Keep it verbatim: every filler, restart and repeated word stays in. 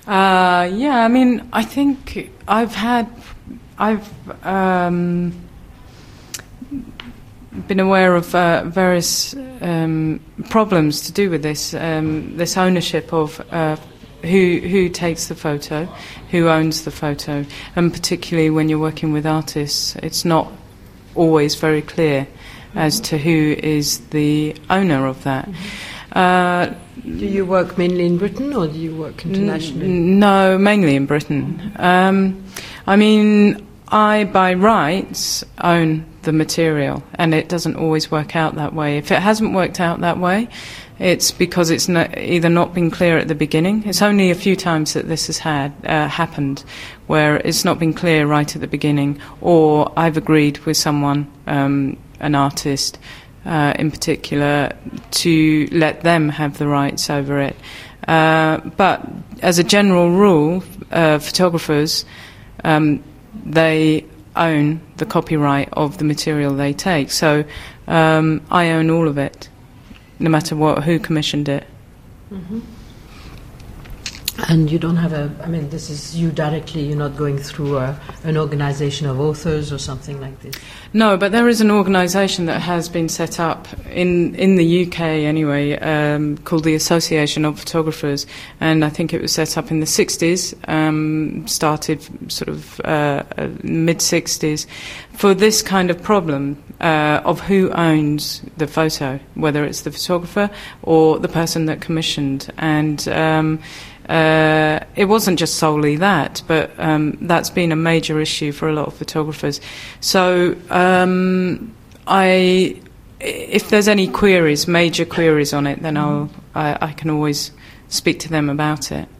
Uh, yeah, I mean, I think I've had, I've um, been aware of uh, various um, problems to do with this, um, this ownership of uh, who who takes the photo, who owns the photo, and particularly when you're working with artists, it's not always very clear as to who is the owner of that. Mm-hmm. Uh, do you work mainly in Britain or do you work internationally? N- no, mainly in Britain. Um, I mean, I, by rights, own the material, and it doesn't always work out that way. If it hasn't worked out that way, it's because it's not, either not been clear at the beginning. It's only a few times that this has had uh, happened, where it's not been clear right at the beginning, or I've agreed with someone, um, an artist uh, in particular, to let them have the rights over it. Uh, but as a general rule, uh, photographers, um, they own the copyright of the material they take. So um, I own all of it, no matter what, who commissioned it. Mm-hmm. And you don't have a, I mean, this is you directly, you're not going through a, an organisation of authors or something like this? No, but there is an organisation that has been set up in, in the U K anyway, um, called the Association of Photographers, and I think it was set up in the sixties, um, started sort of uh, mid-sixties, for this kind of problem uh, of who owns the photo, whether it's the photographer or the person that commissioned. And um, Uh, it wasn't just solely that, but um, that's been a major issue for a lot of photographers. So um, I, if there's any queries, major queries on it, then I'll, I, I can always speak to them about it.